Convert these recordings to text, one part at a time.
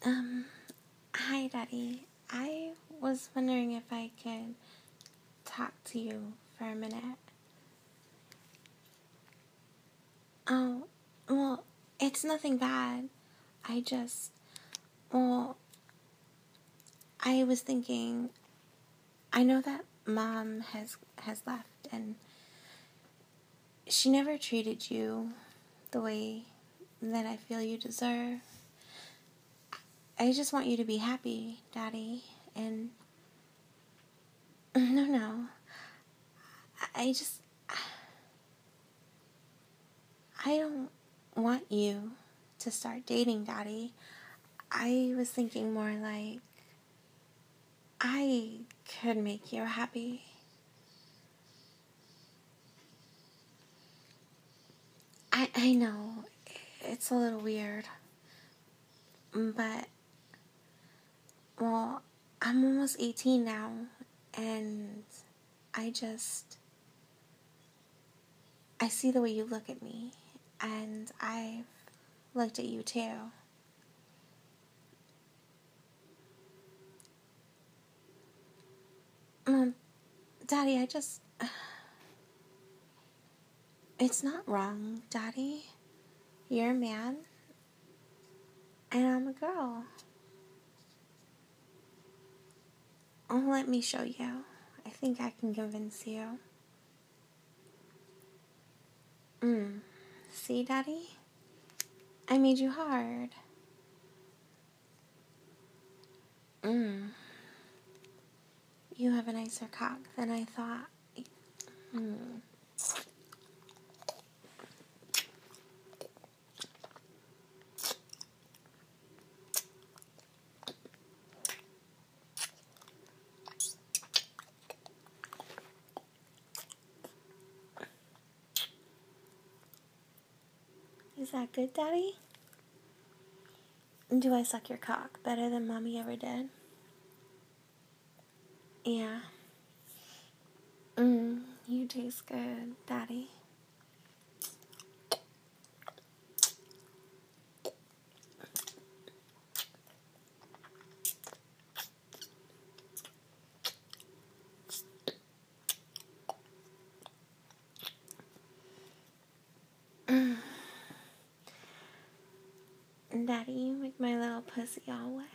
Um, Hi, Daddy. I was wondering if I could talk to you for a minute. Oh, well, it's nothing bad. I just, well, I was thinking, I know that Mom has left, and she never treated you the way that I feel you deserve. I just want you to be happy, Daddy, and no, I just, I don't want you to start dating, Daddy. I was thinking more like, I could make you happy. I know, it's a little weird, but, well, I'm almost 18 now, and I see the way you look at me, and I've looked at you too. Daddy, it's not wrong, Daddy. You're a man, and I'm a girl. Oh, let me show you. I think I can convince you. See, Daddy? I made you hard. You have a nicer cock than I thought. Is that good, Daddy? Do I suck your cock better than Mommy ever did? Yeah. You taste good, Daddy. Daddy, you make my little pussy all wet.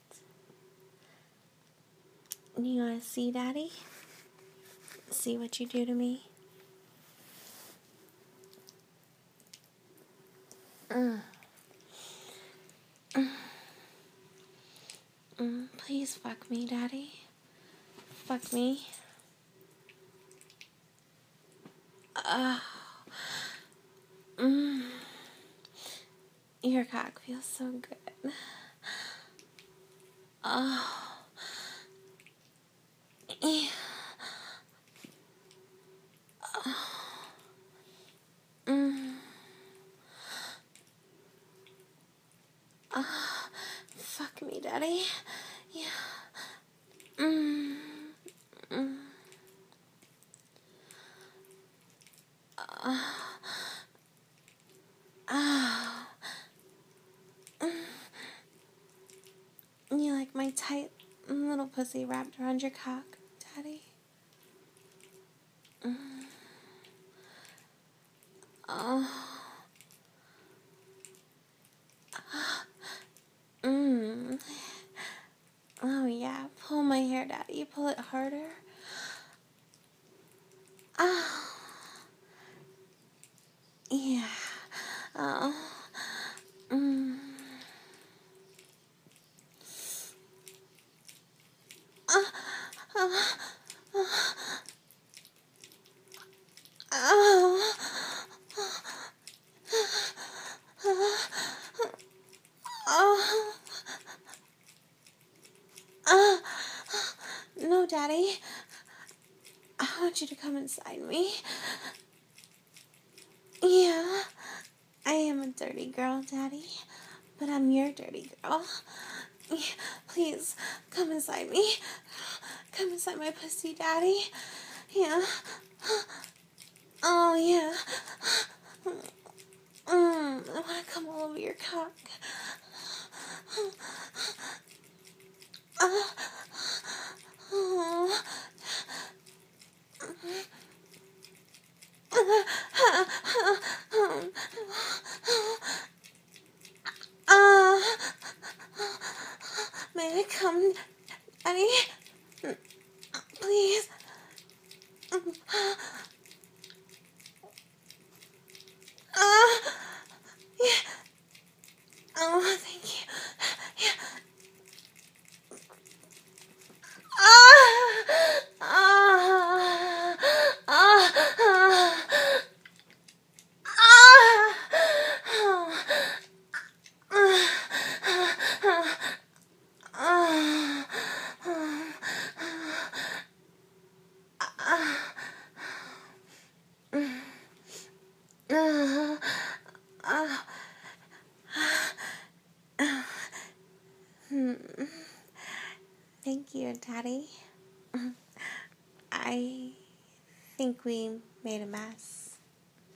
You wanna see, Daddy? See what you do to me? Please fuck me, Daddy. Fuck me. Your cock feels so good. Oh. Yeah. Fuck me, Daddy. Yeah. You like my tight little pussy wrapped around your cock, Daddy? Oh. Oh yeah, pull my hair, Daddy. Pull it harder. Oh. Yeah. Oh. Oh. Oh. No, Daddy. I want you to come inside me. Yeah, I am a dirty girl, Daddy, but I'm your dirty girl. Yeah, please, come inside me. Come inside my pussy, Daddy. Yeah. Oh, yeah. I want to come all over your cock. May I come, Daddy? Please. Yeah. Oh, thank you. Yeah. Thank you, Daddy. I think we made a mess.